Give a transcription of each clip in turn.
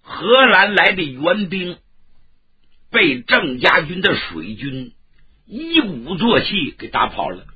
荷兰来的援兵被郑家军的水军一鼓作气给打跑了。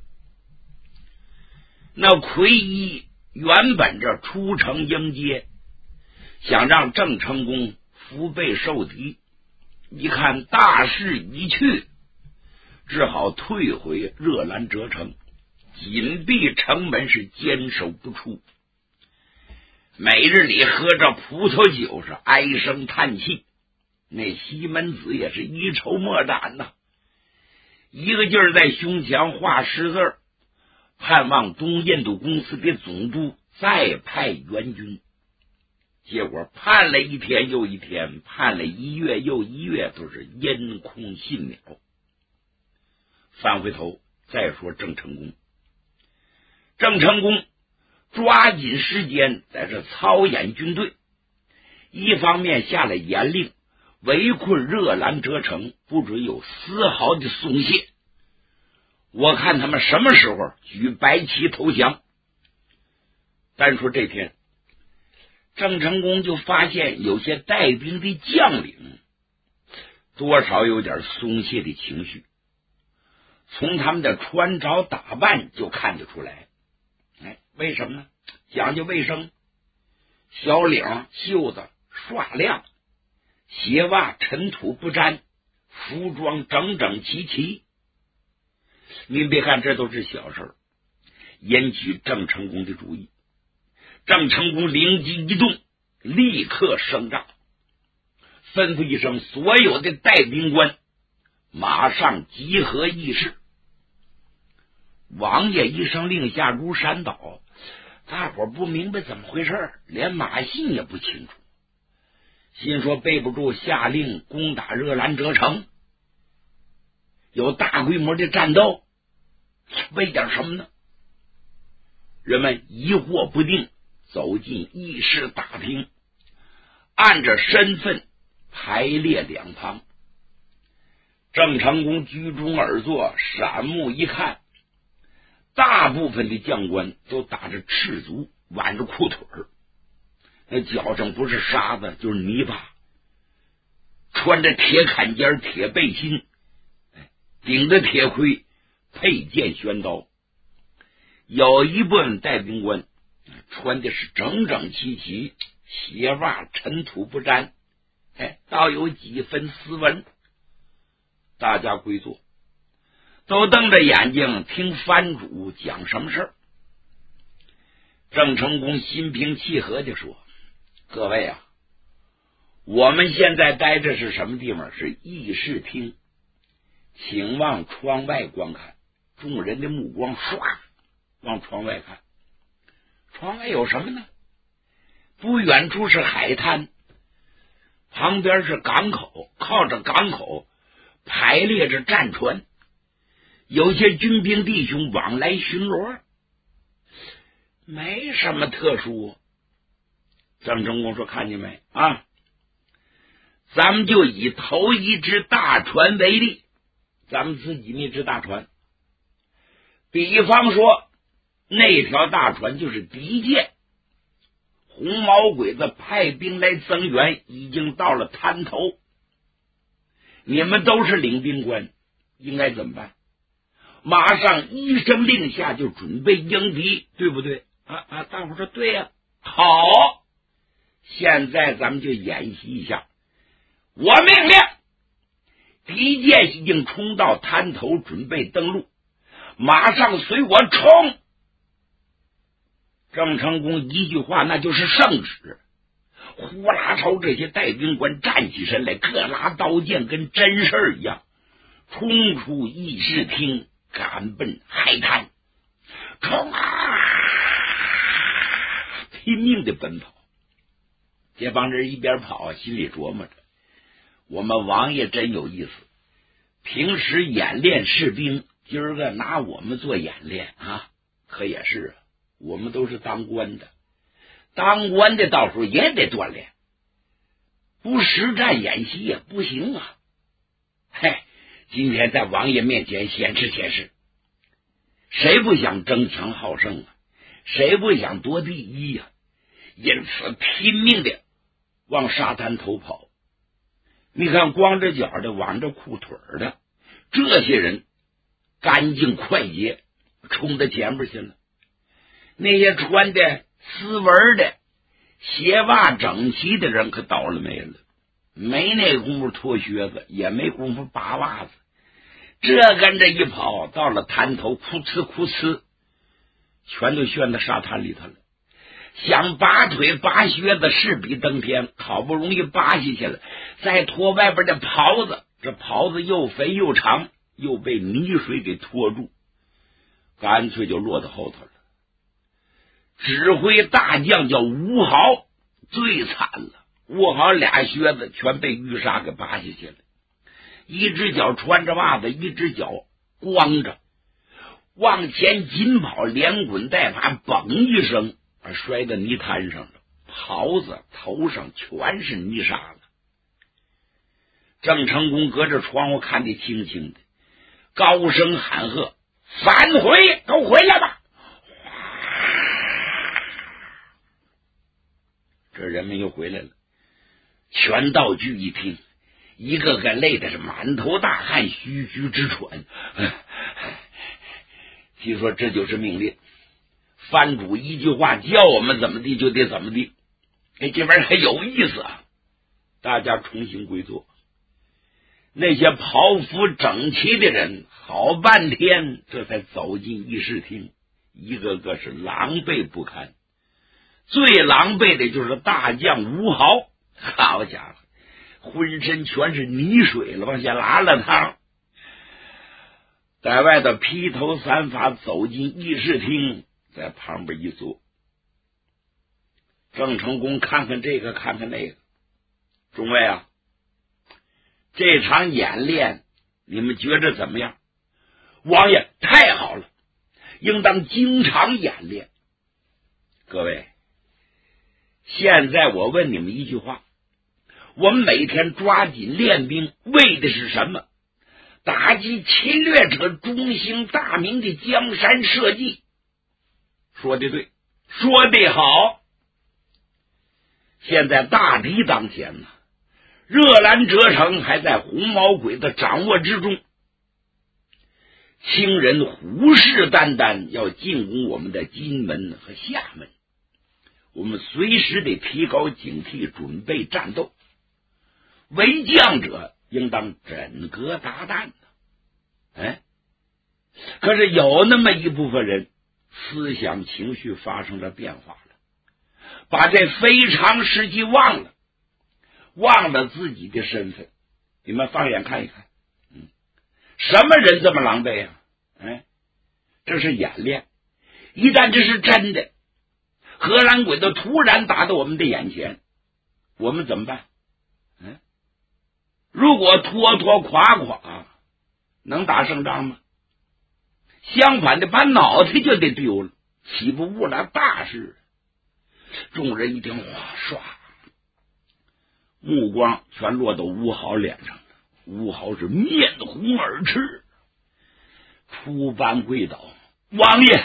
那奎一原本着出城迎接，想让郑成功腹背受敌，一看大势已去，只好退回热兰遮城，紧闭城门，是坚守不出。每日里喝着葡萄酒，是唉声叹气。那西门子也是一筹莫展呐，一个劲儿在胸前画十字，盼望东印度公司的总督再派援军。结果盼了一天又一天，盼了一月又一月，都是因空信渺。翻回头再说郑成功，郑成功抓紧时间在这操演军队，一方面下了严令，围困热兰遮城，不准有丝毫的松懈。我看他们什么时候举白旗投降。单说这天，郑成功就发现有些带兵的将领多少有点松懈的情绪，从他们的穿着打扮就看得出来。为什么呢？讲究卫生，小领袖子刷亮，鞋袜尘土不沾，服装整整齐齐。您别看这都是小事，引起郑成功的注意。郑成功灵机一动，立刻升帐，吩咐一声，所有的带兵官马上集合议事。王爷一声令下如山倒，大伙不明白怎么回事，连马信也不清楚，心说背不住下令攻打热兰遮城，有大规模的战斗，为点什么呢？人们疑惑不定，走进议事大厅，按着身份排列两旁。郑成功居中而坐，闪目一看，大部分的将官都打着赤足，挽着裤腿儿，那脚上不是沙子就是泥巴，穿着铁坎肩铁背心，顶着铁盔，佩剑悬刀。有一部分带兵官穿的是整整齐齐，鞋袜尘土不沾，倒有几分斯文。大家归坐，都瞪着眼睛听藩主讲什么事儿。郑成功心平气和地说：各位啊，我们现在待着是什么地方？是议事厅，请往窗外观看。众人的目光唰往窗外看，窗外有什么呢？不远处是海滩，旁边是港口，靠着港口排列着战船，有些军兵弟兄往来巡逻，没什么特殊。郑成功说：看见没啊？咱们就以头一只大船为例，咱们自己那只大船，比方说那条大船就是敌舰，红毛鬼子派兵来增援，已经到了滩头，你们都是领兵官，应该怎么办？马上一声令下就准备迎敌，对不对？大伙说对呀。好，现在咱们就演习一下。我命令敌舰已经冲到滩头，准备登陆，马上随我冲。郑成功一句话，那就是圣旨。呼啦朝这些带兵官站起身来，各拉刀剑，跟真事一样，冲出议事厅，赶奔海滩。冲啊！拼命的奔跑。这帮人一边跑，心里琢磨着，我们王爷真有意思，平时演练士兵，今儿个拿我们做演练啊，可也是啊，我们都是当官的，当官的到时候也得锻炼，不实战演习也不行啊。今天在王爷面前显示显示，谁不想争强好胜啊？谁不想夺第一啊？因此拼命的往沙滩头跑。你看光着脚的，挽着裤腿的，这些人干净快捷，冲到前边去了。那些穿的丝纹的，鞋袜整齐的人可倒了霉了，没那功夫脱靴子，也没功夫拔袜子，这跟着一跑，到了滩头，哭呲哭呲，全都旋到沙滩里头了。想拔腿拔靴子势比登天，好不容易拔下去了，再脱外边的袍子，这袍子又肥又长，又被泥水给拖住，干脆就落到后头了。指挥大将叫吴豪，最惨了。吴豪俩靴子全被玉沙给拔下去了，一只脚穿着袜子，一只脚光着，往前紧跑，连滚带爬，嘣一声摔到泥滩上了，袍子头上全是泥沙了。郑成功隔着窗户看得清清的，高声喊喝：反悔，都回来吧！这人们又回来了，全道具一听，一个个累的是满头大汗，吁吁直喘。听说这就是命令，藩主一句话叫我们怎么地就得怎么地。这玩意儿还有意思啊！大家重新归坐。那些袍服整齐的人好半天这才走进议事厅，一个个是狼狈不堪。最狼狈的就是大将吴豪，好家伙，浑身全是泥水了，往下拉了趟，在外头披头散发走进议事厅，在旁边一坐。郑成功看看这个看看那个，众位啊，这场演练你们觉着怎么样？王爷太好了，应当经常演练。各位，现在我问你们一句话，我们每天抓紧练兵，为的是什么？打击侵略者中兴大明的江山社稷。说的对，说的好。现在大敌当前呢，热兰遮城还在红毛鬼的掌握之中，清人虎视眈眈要进攻我们的金门和厦门，我们随时得提高警惕，准备战斗。为将者应当枕戈达旦可是有那么一部分人思想情绪发生了变化了，把这非常时期忘了自己的身份。你们放眼看一看，什么人这么狼狈啊？这是演练。一旦这是真的，荷兰鬼都突然打到我们的眼前，我们怎么办？如果拖拖垮垮，能打胜仗吗？相反的，把脑袋就得丢了，岂不误了大事？众人一听，哗唰，目光全落到吴豪脸上了。吴豪是面红耳赤，出班跪倒：王爷，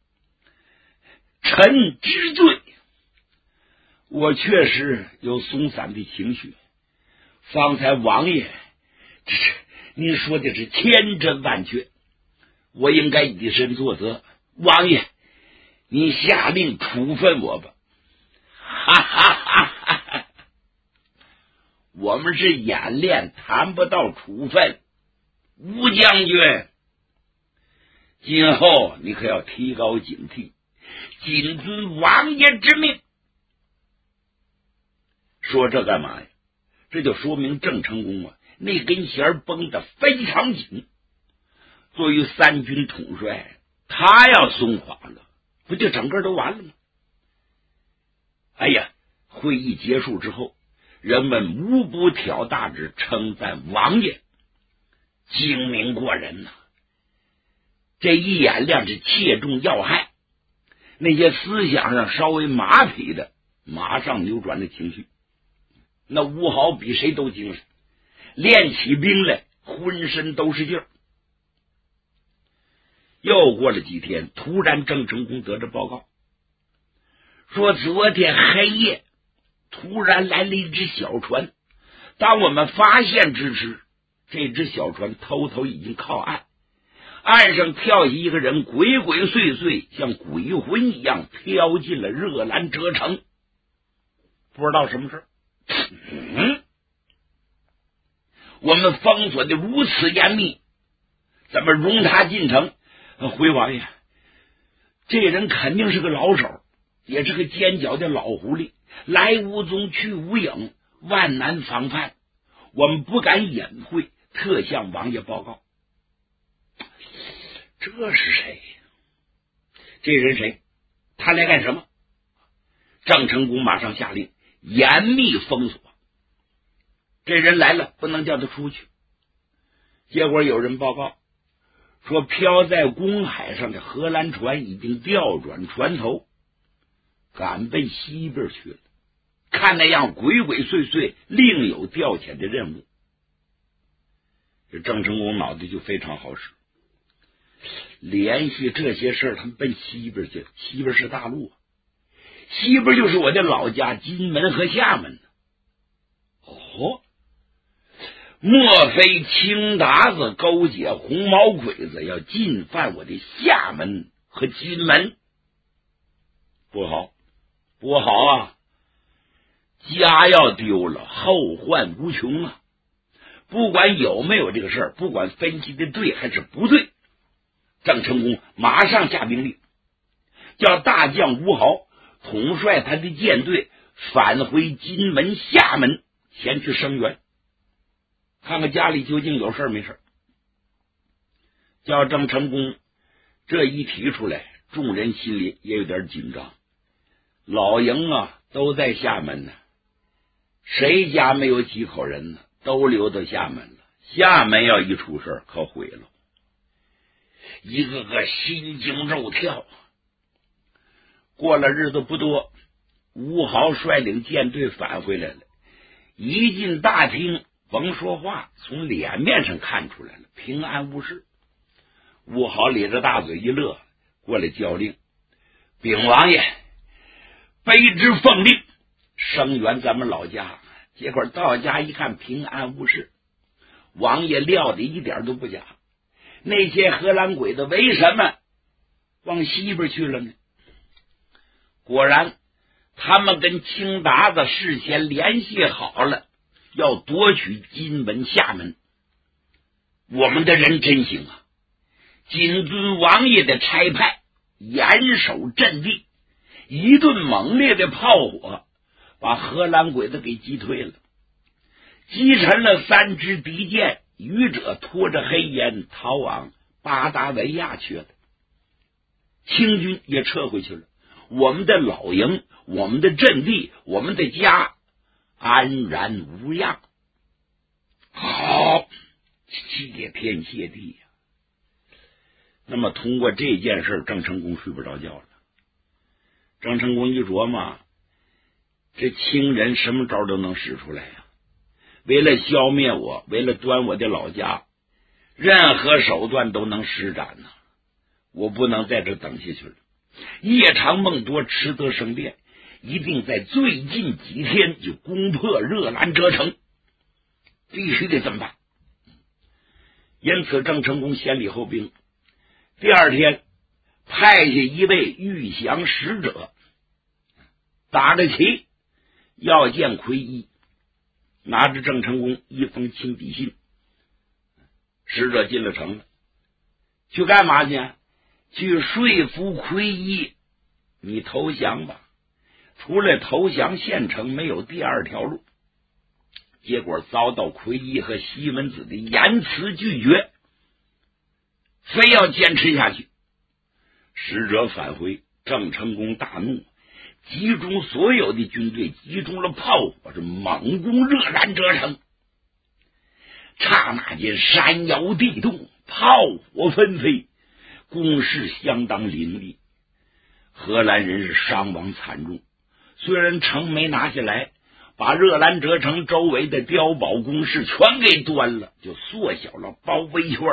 臣知罪，我确实有松散的情绪。方才王爷，您说的是千真万确，我应该以身作则。王爷，你下令处分我吧。哈哈哈哈！我们是演练，谈不到处分。吴将军，今后你可要提高警惕，谨遵王爷之命。说这干嘛呀？这就说明郑成功啊，那根弦绷得非常紧。作为三军统帅，他要松垮了，不就整个都完了吗？哎呀，会议结束之后，人们无不挑大指称赞王爷精明过人呐。这一演练是切中要害，那些思想上稍微马匹的马上扭转了情绪。那吴豪比谁都精神，练起兵来浑身都是劲儿。又过了几天，突然郑成功得着报告，说昨天黑夜突然来了一只小船。当我们发现之时，这只小船偷偷已经靠岸，岸上跳下一个人，鬼鬼祟祟，像鬼魂一样飘进了热兰遮城。不知道什么事我们封锁的如此严密，怎么容他进城？回王爷，这人肯定是个老手，也是个尖角的老狐狸，来无踪去无影，万难防范，我们不敢隐晦，特向王爷报告。这是谁？这人谁？他来干什么？郑成功马上下令严密封锁，这人来了不能叫他出去。结果有人报告说，飘在公海上的荷兰船已经调转船头，赶奔西边去了。看那样鬼鬼祟祟，另有调遣的任务。这郑成功脑袋就非常好使，联系这些事儿，他们奔西边去了。西边是大陆，西边就是我的老家金门和厦门。莫非青达子勾结红毛鬼子，要进犯我的厦门和金门？不好，不好啊！家要丢了，后患无穷啊！不管有没有这个事儿，不管分析的对还是不对，郑成功马上下命令，叫大将吴豪统帅他的舰队返回金门、厦门，前去声援，看看家里究竟有事没事。叫郑成功这一提出来，众人心里也有点紧张。老营啊都在厦门呢，谁家没有几口人呢？都留到厦门了。厦门要一出事可毁了，一个个心惊肉跳。过了日子不多，吴豪率领舰队返回来了，一进大厅甭说话，从脸面上看出来了平安无事。吴豪咧着大嘴一乐，过来交令，禀王爷，卑职奉令声援咱们老家。结果到家一看平安无事，王爷料的一点都不假。那些荷兰鬼子为什么往西边去了呢？果然他们跟青达子事先联系好了，要夺取金门、厦门。我们的人真行啊，谨遵王爷的差派，严守阵地，一顿猛烈的炮火把荷兰鬼子给击退了，击沉了3支敌舰，余者拖着黑烟逃往巴达维亚去了。清军也撤回去了，我们的老营、我们的阵地、我们的家安然无恙。好，谢天谢地呀！那么通过这件事，郑成功睡不着觉了。郑成功一琢磨，这清人什么招都能使出来呀！为了消灭我，为了端我的老家，任何手段都能施展呢。我不能在这等下去了，夜长梦多，迟得生变，一定在最近几天就攻破热兰遮城，必须得这么办。因此郑成功先礼后兵，第二天派下一位御降使者，打着旗要见奎一，拿着郑成功一封亲笔信。使者进了城了，去干嘛去？去说服奎一你投降吧，除了投降县城没有第二条路。结果遭到奎一和西门子的严词拒绝，非要坚持下去。使者返回，郑成功大怒，集中所有的军队，集中了炮火，是猛攻热兰遮城。刹那间山摇地动，炮火纷飞，攻势相当凌厉。荷兰人是伤亡惨重，虽然城没拿下来，把热兰遮城周围的碉堡工事全给端了，就缩小了包围圈。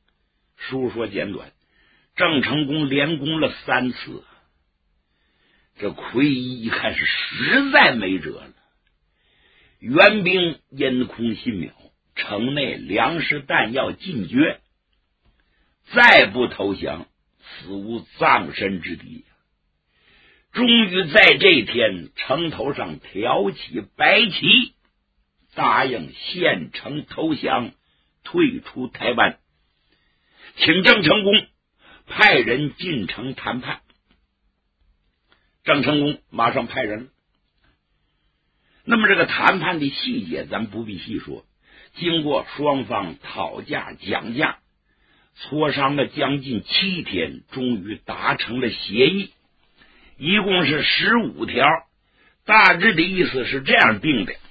书说简短，郑成功连攻了3次。 这奎一一看是实在没辙了，援兵因空信渺，城内粮食弹药尽绝，再不投降，死无葬身之地。终于在这天，城头上挑起白旗，答应献城投降，退出台湾，请郑成功派人进城谈判。郑成功马上派人。那么这个谈判的细节咱不必细说，经过双方讨价讲价，磋商了将近7天，终于达成了协议，一共是15条，大致的意思是这样定的：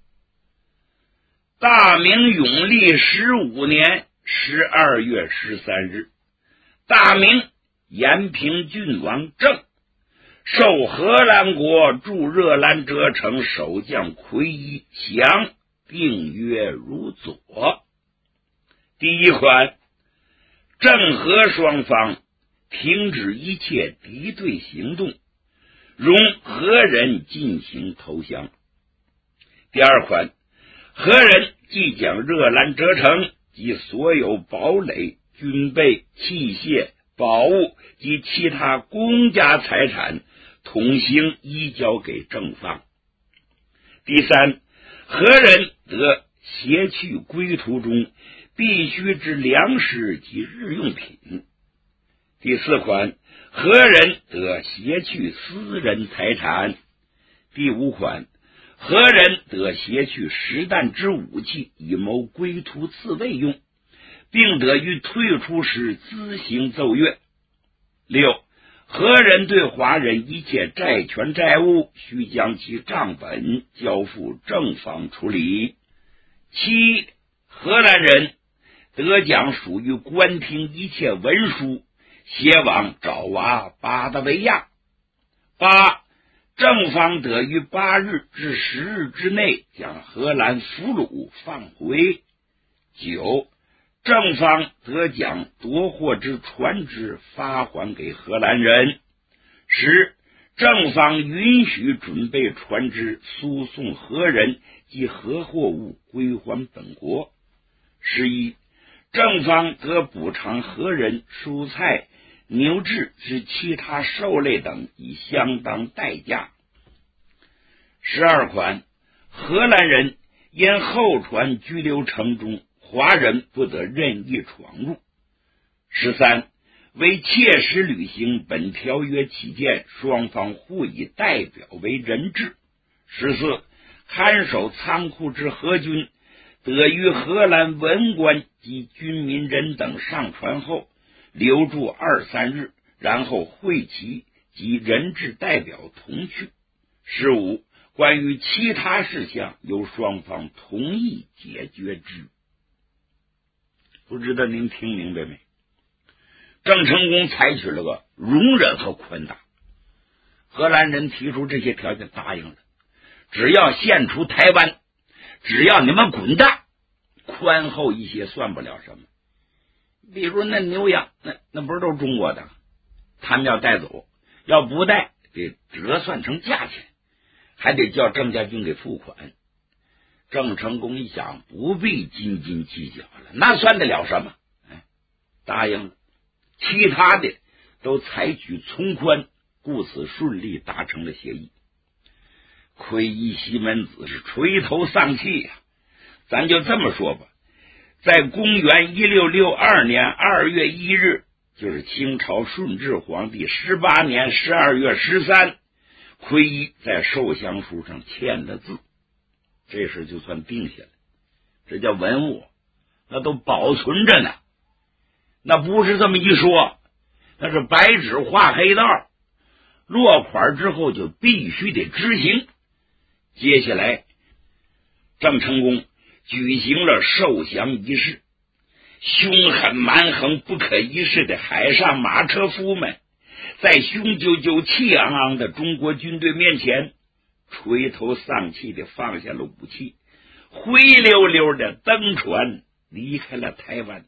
大明永历15年12月13日，大明延平郡王郑受荷兰国驻热兰遮城守将奎一降订约如左。第一款，郑和双方停止一切敌对行动，容何人进行投降。第二款，何人即将热兰遮城及所有堡垒、军备、器械、宝物及其他公家财产统行移交给正方。第三，何人得携去归途中必须之粮食及日用品。第四款，何人得携去私人财产。第五款，何人得携去实弹之武器以谋归途自卫用，并得于退出时自行奏乐。六，何人对华人一切债权债务须将其账本交付正方处理。七，荷兰人得将属于官厅一切文书写往爪哇巴达维亚。八，正方得于8日至10日之内将荷兰俘虏放回。九，正方得将夺获之船只发还给荷兰人。10，正方允许准备船只输送荷人及荷货物归还本国。11，正方得补偿荷人蔬菜、牛脂之其他兽类等以相当代价。12款，荷兰人因候船拘留城中，华人不得任意闯入。13，为切实履行本条约起见，双方互以代表为人质。14，看守仓库之荷军得于荷兰文官及军民人等上船后留住2、3日，然后会齐及人质代表同去。15，关于其他事项由双方同意解决之。不知道您听明白没？郑成功采取了个容忍和宽大，荷兰人提出这些条件答应了，只要献出台湾，只要你们滚蛋，宽厚一些算不了什么。比如那牛羊，那不是都是中国的，他们要带走，要不带得折算成价钱，还得叫郑家军给付款。郑成功一想，不必斤斤计较了，那算得了什么？答应了。其他的都采取从宽，故此顺利达成了协议。奎一西门子是垂头丧气呀，咱就这么说吧，在公元1662年2月1日，就是清朝顺治皇帝18年12月13，奎一在受降书上签了字，这事就算定下来。这叫文物，那都保存着呢，那不是这么一说，那是白纸画黑道，落款之后就必须得执行。接下来郑成功举行了受降仪式，凶狠蛮横不可一世的海上马车夫们在雄赳赳气昂昂的中国军队面前垂头丧气的放下了武器，灰溜溜的登船离开了台湾。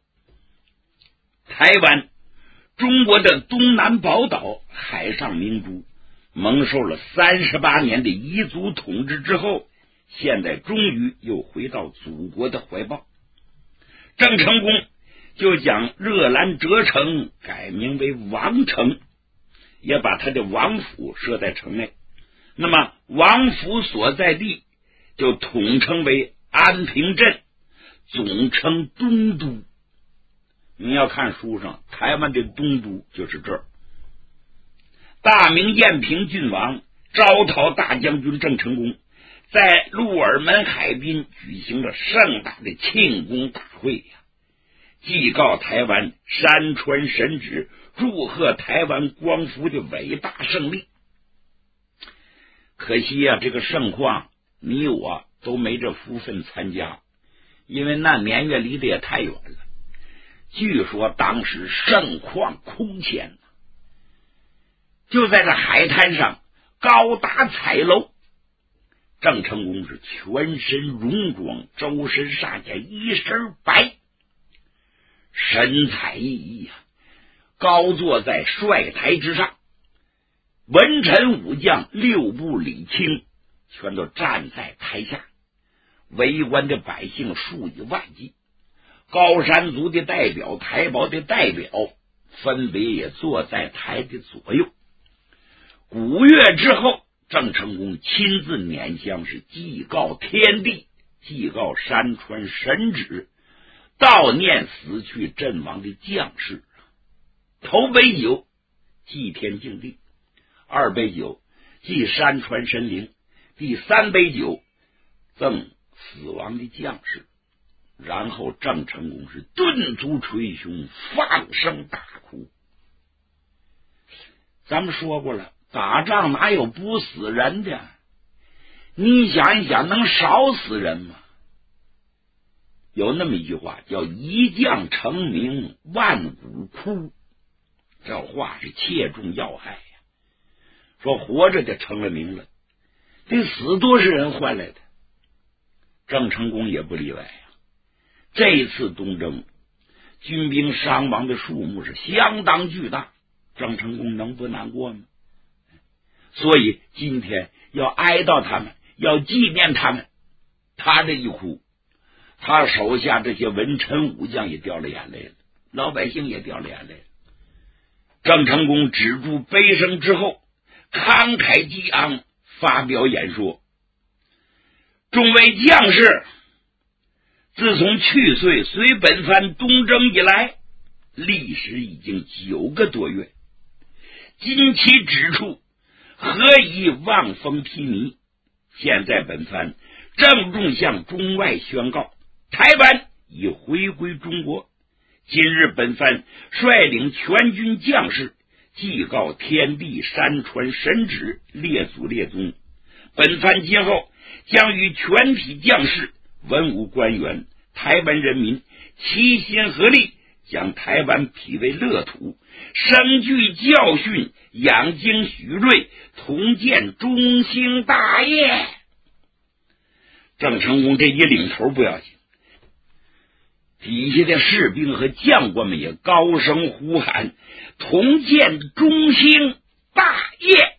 台湾，中国的东南宝岛，海上明珠， 蒙受了38年的彝族统治之后，现在终于又回到祖国的怀抱。郑成功就将热兰遮城改名为王城，也把他的王府设在城内。那么王府所在地就统称为安平镇，总称东都。你要看书上，台湾的东都就是这儿。大明延平郡王招讨大将军郑成功在鹿耳门海滨举行了盛大的庆功大会呀，祭告台湾山川神旨，祝贺台湾光复的伟大胜利。可惜啊，这个盛况你我都没这福分参加，因为那年月离得也太远了。据说当时盛况空前，就在这海滩上高搭彩楼，郑成功是全身戎装，周身上下一身白，神采奕奕啊，高坐在帅台之上，文臣武将六部礼卿全都站在台下，围观的百姓数以万计，高山族的代表、台胞的代表分别也坐在台的左右。古月之后，郑成功亲自拈香，是祭告天地，祭告山川神旨，悼念死去阵亡的将士。头杯酒祭天敬地，二杯酒祭山川神灵，第三杯酒赠死亡的将士。然后郑成功是顿足捶胸，放声大哭。咱们说过了，打仗哪有不死人的？你想一想，能少死人吗？有那么一句话叫一将成名万骨枯，这话是切中要害呀。说活着的成了名了，得死多少人换来的？郑成功也不例外呀。这一次东征，军兵伤亡的数目是相当巨大，郑成功能不难过吗？所以今天要哀悼他们，要纪念他们。他这一哭，他手下这些文臣武将也掉了眼泪了，老百姓也掉了眼泪了。郑成功止住悲声之后，慷慨激昂发表演说：众位将士，自从去岁随本藩东征以来，历时已经9个多月，今其指处，何以望风披靡？现在本藩郑重向中外宣告，台湾已回归中国。今日本藩率领全军将士，祭告天地山川神旨，列祖列宗。本藩今后将与全体将士、文武官员、台湾人民齐心合力，将台湾辟为乐土，深具教训，养精蓄锐，同建中兴大业。郑成功这一领头不要紧，底下的士兵和将官们也高声呼喊，同建中兴大业。